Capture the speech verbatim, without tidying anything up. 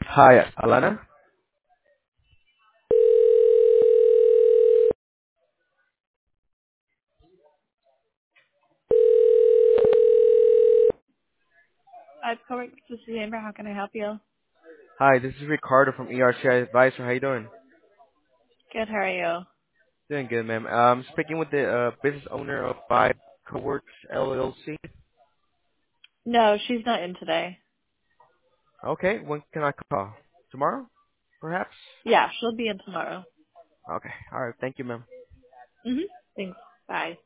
Hi, Alana. I've covered this is Amber. How can I help you? Hi, this is Ricardo from E R C I Advisor. How you doing? Good. How are you? Doing good, ma'am. Um, speaking with the uh, business owner of Five Coworks L L C. No, she's not in today. Okay, when can I call? Tomorrow, perhaps? Yeah, she'll be in tomorrow. Okay, all right. Thank you, ma'am. Mhm. Thanks. Bye.